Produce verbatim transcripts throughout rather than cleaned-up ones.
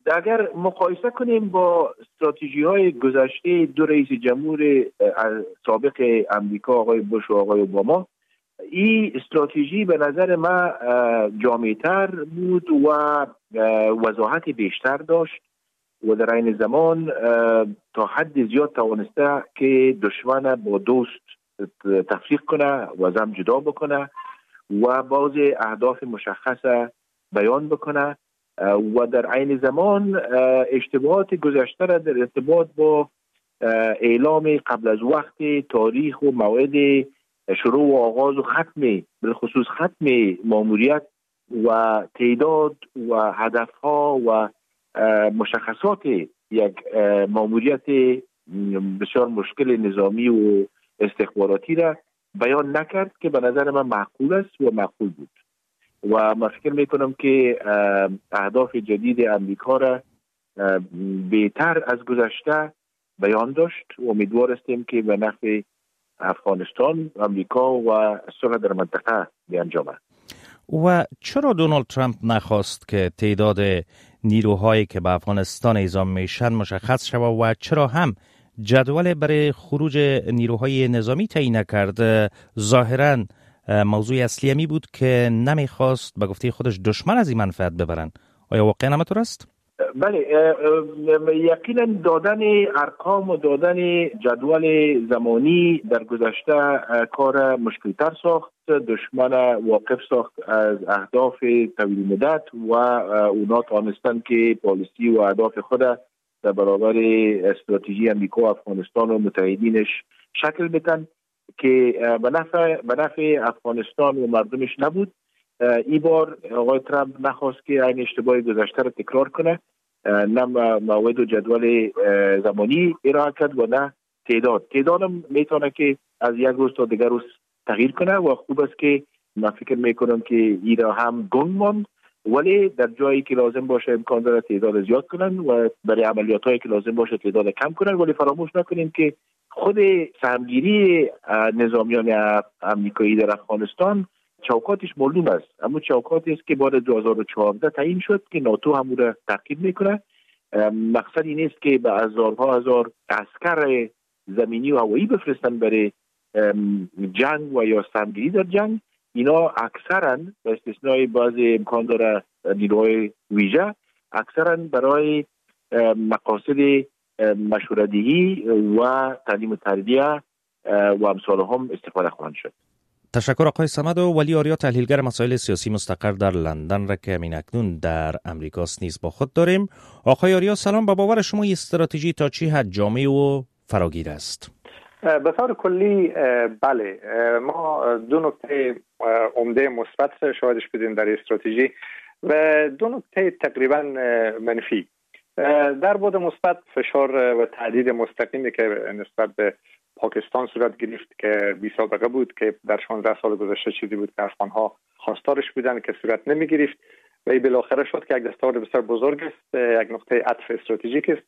اگر مقایسه کنیم با استراتژی های گذشته دو رئیس جمهور سابق امریکا آقای بوش و آقای اوباما، این استراتژی به نظر من جامع‌تر بود و وضاحت بیشتر داشت و در این زمان تا حد زیاد توانسته که دشمن با دوست تفریق کنه و از هم جدا بکنه و بعض اهداف مشخص بیان بکنه و در عین زمان اشتباهات گذشته را در ارتباط با اعلام قبل از وقت تاریخ و موعد شروع و آغاز و ختم بالخصوص ختم ماموریت و تعداد و هدفها و مشخصات یک ماموریت بسیار مشکل نظامی و استخباراتی را بیان نکرد که به نظر من معقول است و معقول بود و من فکر میکنم که اهداف جدید امریکا را بهتر از گذشته بیان داشت و امیدوار هستیم که به نفع افغانستان، امریکا و صلح در منطقه بیانجامد. و چرا دونالد ترامپ نخواست که تعداد نیروهایی که به افغانستان اعزام میشن مشخص شود و چرا هم جدول برای خروج نیروهای نظامی تعیین نکرد؟ ظاهراً موضوع اصلی همی بود که نمیخواست به گفته خودش دشمن از این منفعت ببرن. آیا واقعا همینطور است؟ بله، یقینا دادن ارقام و دادن جدول زمانی در گذشته کار مشکل‌تر ساخت، دشمن واقف ساخت از اهداف طویل مدت و اونا توانستند که پالیسی و اهداف خود در برابر استراتژی امریکا و افغانستان و متحدینش شکل بدن که به نفع به نفع افغانستان و مردمش نبود. این بار آقای ترامپ نخواست که این اشتباه گذشته را تکرار کنه، نه موعد و جدول زمانی ارائه کرد و نه تعداد. تعداد هم میتونه که از یک روز تا دیگر روز تغییر کنه و خوب است که من فکر میکنم که این را هم گنگ ماند، ولی در جایی که لازم باشه امکان داره تعداد زیاد کنن و برای عملیات هایی که لازم باشه تعداد کم کنن، ولی فراموش نکنیم که خود سهمگیری نظامیان امریکایی در افغانستان چوکاتش معلوم است، اما چوکاتی است که بعد دو هزار و چهارده تعیین شد که ناتو هم را تعقیب میکنه. مقصد این است که به هزارها هزار عسکر زمینی و هوایی بفرستن برای جنگ و یا سهمگیری در جنگ. اینا اکثرا به استثنای بعضی امکان داره نیروهای ویژه اکثرا برای مقاصد مشوره‌دهی و تعلیم و تربیه و امثال هم استفاده خواهند شد. تشکر آقای صمد و ولی آریا، تحلیلگر مسائل سیاسی مستقر در لندن را که همین اکنون در امریکاست نیز با خود داریم. آقای آریا سلام، به باور شما این استراتژی تا چه حد جامع و فراگیر است؟ به طور کلی بله، ما دو نکته عمده مثبت شاهدش بودیم در استراتژی و دو نکته تقریبا منفی. در بعد مثبت فشار و تهدید مستقیمی که نسبت به پاکستان صورت گرفت که بی سابقه بود، که در شانزده سال گذشته چیزی بود که افغان‌ها خواستارش بودن که صورت نمی گرفت و این بالاخره شد که یک دستاورد بسیار بزرگ است، یک نقطه عطف استراتژیک است.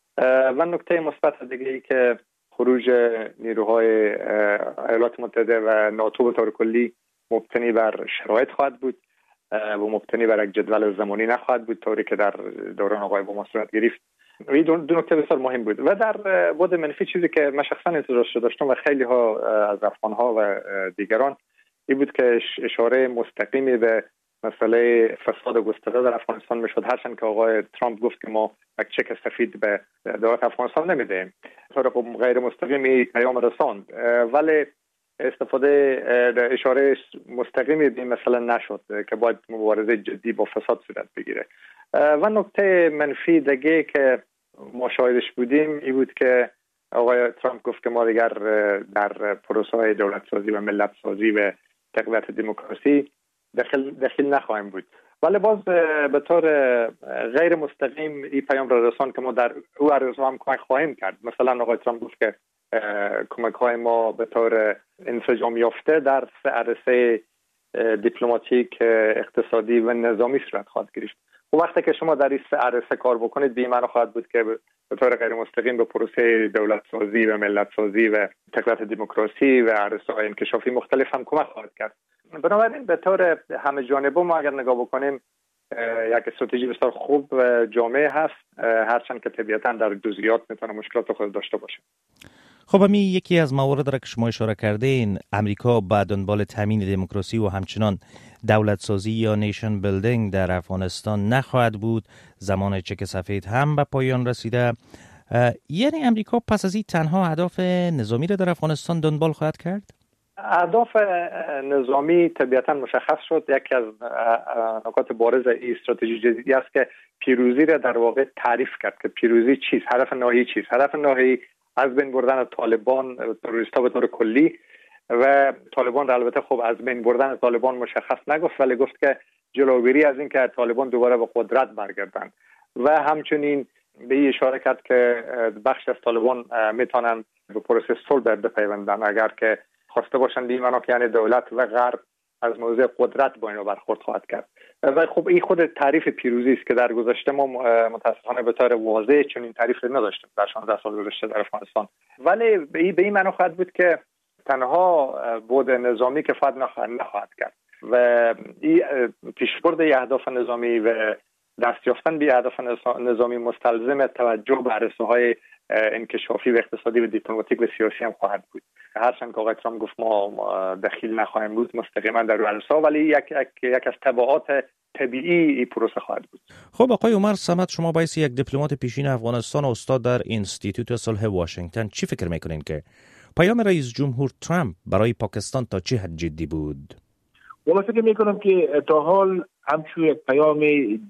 و نکته مثبت دیگه ای که خروج نیروهای ایالات متحده و ناتو به طور کلی مبتنی بر شرایط خواهد بود و مبتنی بر یک جدول زمانی نخواهد بود، طوری که در دوران آقای اوباما صورت گرفت. این دو, دو نکته بسیار مهم بود. و در بعد منفی چیزی که من شخصا انتظارش داشتم و خیلی ها از افغان‌ها و دیگران این بود که اشاره مستقیمی به مسئله فساد گسترده در افغانستان میشد، هرچند که آقای ترامپ گفت که ما یک چک سفید به دولت افغانستان نمیدیم، طور غیر مستقیمی پیام رساند، ولی استفاده اشاره مستقیمی به مثلا نشد که باید مبارزه جدی با فساد صورت بگیره. و نکته منفی دیگه که ما شاهدش بودیم این بود که آقای ترامپ گفت که ما دیگر در پروسه دولت سازی و ملت سازی و تقویت دموکراسی داخل داخل نخواهیم بود، ولی باز به طور غیر مستقیم این پیام را رساند که ما در او عرضه هم کمک خواهیم کرد. مثلا آقای ترامپ گفت که کمک های ما به طور انسجام یافته در سه عرصه دیپلماتیک، اقتصادی و نظامی صورت خواهد گرفت. و وقتی که شما در این سه عرصه کار بکنید بی معنی خواهد بود که به طور غیر مستقیم به پروسه دولت سازی و ملت سازی و تقویت دموکراسی و عرصه های انکشافی مختلف هم کمک خواهد کرد. بنابراین به طور همه جانبه ما اگر نگاه بکنیم یک استراتژی بسیار خوب و جامع هست، هرچند که طبیعتاً در جزئیات میتونه مشکلات خود داشته باشه. خب همین یکی از موارد را که شما اشاره کردین، امریکا به دنبال تامین دموکراسی و همچنان دولت سازی یا نیشن بیلدینگ در افغانستان نخواهد بود. زمان چک سفید هم به پایان رسیده. یعنی امریکا پس از این تنها اهداف نظامی را در افغانستان دنبال خواهد کرد؟ اهداف نظامی طبیعتاً مشخص شد. یکی از نکات بارز این استراتژی جدیدی است که پیروزی را در واقع تعریف کرد که پیروزی چیست، هدف نهایی چیست. هدف نهایی از بین بردن طالبان، تروریست‌ها به طور کلی، و طالبان را البته خب از بین بردن طالبان مشخص نگفت، ولی گفت که جلوگیری از این که طالبان دوباره به قدرت برگردند و همچنین به این اشاره کرد که بخش از طالبان میتونن به پروسه صلح بپیوندن اگر که خواسته باشند. به این معنا که یعنی دولت و غرب از موضوع قدرت با اینا برخورد خواهد کرد. و خب این خود تعریف پیروزی است که در گذشته ما متاسفانه به طور واضح چون این تعریف رو نداشتیم در شانزده سال گذشته در افغانستان. ولی به این به این معنا خواهد بود که تنها بود نظامی که فقط نخواهد کرد و این پیشبرد اهداف نظامی و دست یافتن به اهداف نظامی مستلزم توجه به عرصه‌های انکشافی و اقتصادی و دیپلماتیک و سیاسی هم خواهد بود. هرچند که آقای ترامپ گفت ما دخیل نخواهیم بود مستقیما در عرصه، ولی یک یک یک از تبعات طبیعی این پروسه خواهد بود. خب آقای عمر صمد، شما بایستی یک دیپلمات پیشین افغانستان و استاد در اینستیتوت صلح واشنگتن، چی فکر میکنین که پیام رئیس جمهور ترامپ برای پاکستان تا چه حد جدی بود؟ والا فکر میکنم که تا حال همچون یک پیام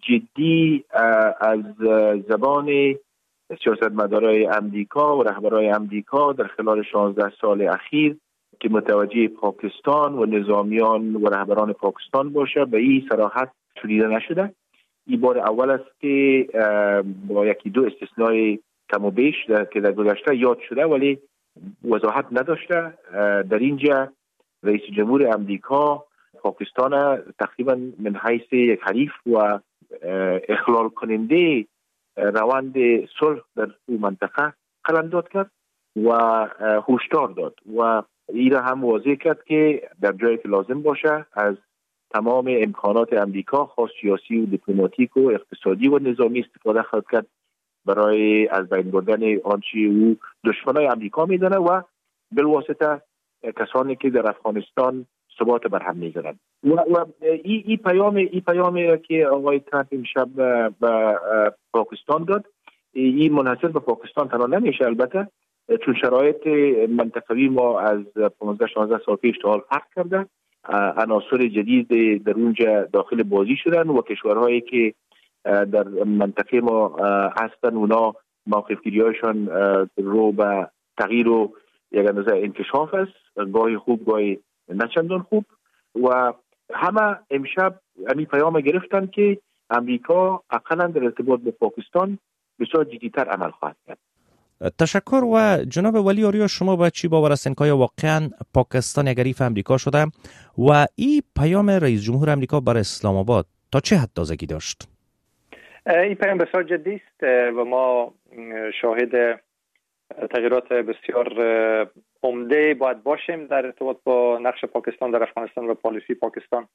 جدی از زبان سیاستمدارای امریکا و رهبرای امریکا در خلال شانزده سال اخیر که متوجه پاکستان و نظامیان و رهبران پاکستان باشه به این صراحت شنیده نشده. این بار اول است که با یکی دو استثنای کم و بیش که در گذشته یاد شده ولی وضاحت نداشته. در اینجا رئیس جمهور امریکا پاکستان تقریبا من حیث یک حریف و اخلال کننده روند صلح در این منطقه قلمداد کرد و هشدار داد و این را هم واضح کرد که در جایی که لازم باشه از تمام امکانات امریکا خاص سیاسی و دیپلماتیک و اقتصادی و نظامی استفاده خواهد کرد برای از بین بردن آنچه او دشمنای امریکا میدانه و بالواسطه کسانی که در افغانستان ثبات بر هم میزنند. و, و این ای پیام ای پیامی که آقای ترامپ امشب به پاکستان داد، این منحصر به پاکستان تنها نمیشه البته، چون شرایط منطقوی ما از پانزده شانزده سال پیش تا حال فرق کرده. عناصر جدید در اونجا داخل بازی شدن و کشورهایی که در منطقه ما هستن اونا موقفگیری‌هاشون رو به تغییر و یک اندازه انکشاف است، گاهی خوب گاهی نه چندان خوب. و همه امشب همین پیام گرفتن که امریکا اقلا در ارتباط با پاکستان بسیار جدی‌تر عمل خواهد کرد. تشکر. و جناب ولی آریا، شما به چی باور هستین که واقعا پاکستان یک حریف امریکا شده و این پیام رئیس جمهور امریکا برای اسلام آباد تا چه حد تازگی داشت؟ این پیام بسیار جدی است و ما شاهد تغییرات بسیار عمده باید باشیم در ارتباط با نقش پاکستان در افغانستان و پالیسی پاکستان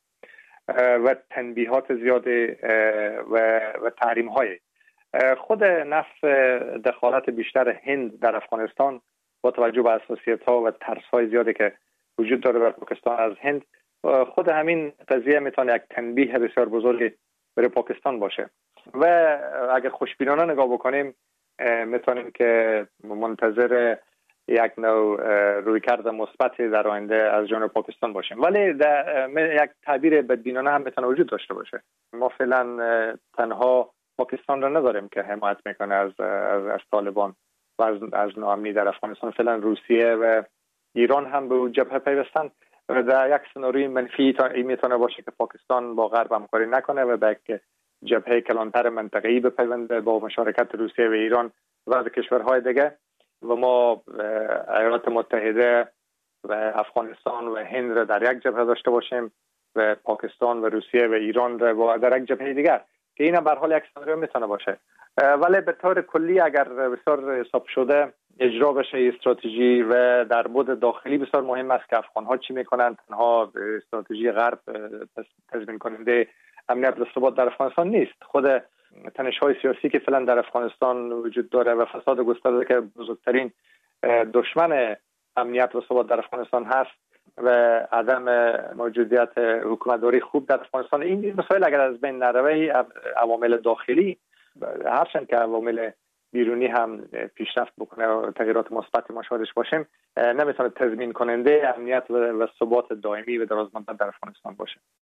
و تنبیهات زیاد و و تحریم های خود نفس دخالت بیشتر هند در افغانستان با توجه به حساسیت ها و ترس های زیادی که وجود داره در پاکستان از هند، خود همین قضیه میتونه یک تنبیه بسیار بزرگی برای پاکستان باشه و اگر خوشبینانه نگاه بکنیم میتونیم که منتظر یک نوع رویکرد مثبتی در آینده از جانب پاکستان باشیم. ولی یک تعبیر بدبینانه هم میتونه وجود داشته باشه. ما فعلا تنها پاکستان را نداریم که حمایت میکنه از از, از طالبان و از, از ناامنی در افغانستان. فعلا روسیه و ایران هم به جبهه پیوستن و در یک سناریوی منفی این میتونه باشه که پاکستان با غرب همکاری نکنه و به یک جبهه کلانتر منطقه‌ای بپیونده با مشارکت روسیه و ایران و از کشورهای دیگه و ما ایالات متحده و افغانستان و هند را در یک جبهه داشته باشیم و پاکستان و روسیه و ایران را در یک جبهه دیگر که اینا به هر حال یک سناریو میتونه باشه. ولی به طور کلی اگر بسیار حساب شده اجرا بشه استراتژی و در بود داخلی بسیار مهم است که افغان‌ها چی میکنن. تنها استراتژی غرب تضمین کننده امنیت و ثبات در افغانستان نیست. خود تنش‌های سیاسی که فعلا در افغانستان وجود داره و فساد گسترده که بزرگترین دشمن امنیت و ثبات در افغانستان هست و عدم موجودیت حکومتداری خوب در افغانستان، این مسائل اگر از بین نروه، عوامل داخلی هرچند که عوامل بیرونی هم پیشرفت بکنه و تغییرات مثبت ما شاهدش باشیم، نمیتونه تضمین کننده امنیت و ثبات دائمی و درازمدت در افغانستان باشه.